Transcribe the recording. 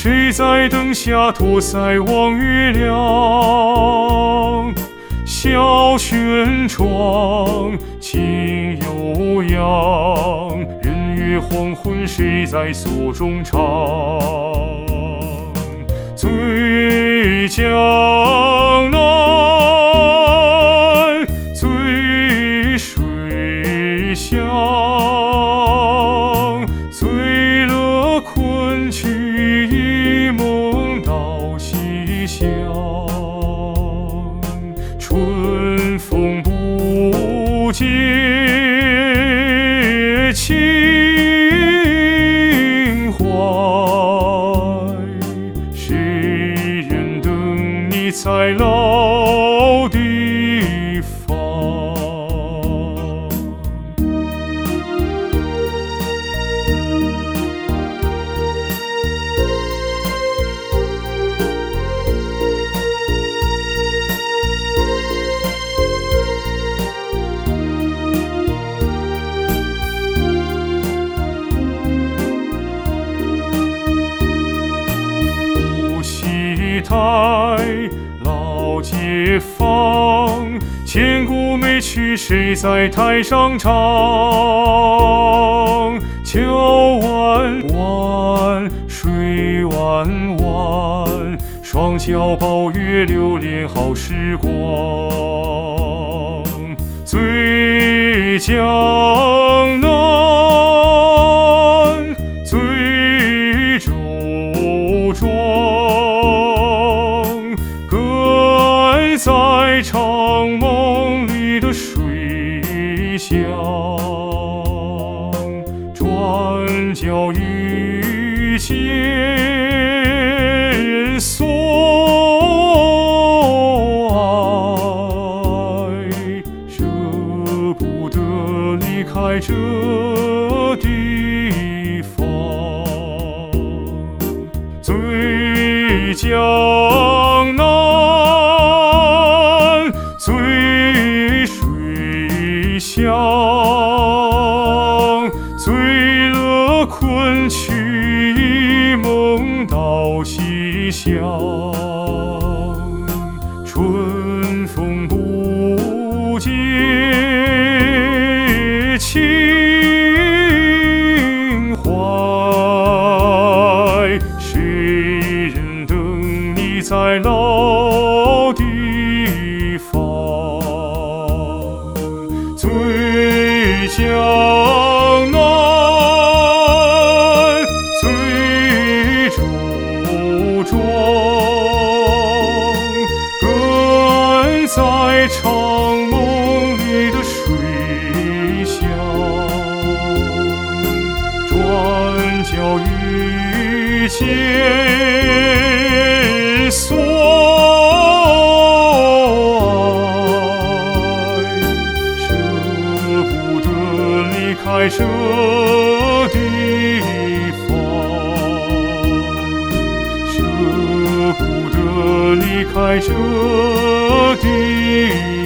谁在灯下托腮望月亮？小轩窗，情悠扬。人月黄昏，谁在锁中唱？醉江南，醉水乡。醉了昆曲，一梦到西厢。春风不解情怀，谁人等你在老地方？台老街坊，千古美曲谁在台上唱？桥弯弯，水弯弯，双桥抱月流连好时光。醉江南，醉舟庄。在长梦里的水乡，转角遇见人所爱，舍不得离开这地方。醉江南，醉水乡，醉了昆曲，一梦到西厢。春风不解情怀，谁人等你在老地方？醉江南，醉舟庄，各安在长梦里的水乡。转角遇见人所爱这地方，舍不得离开这地方。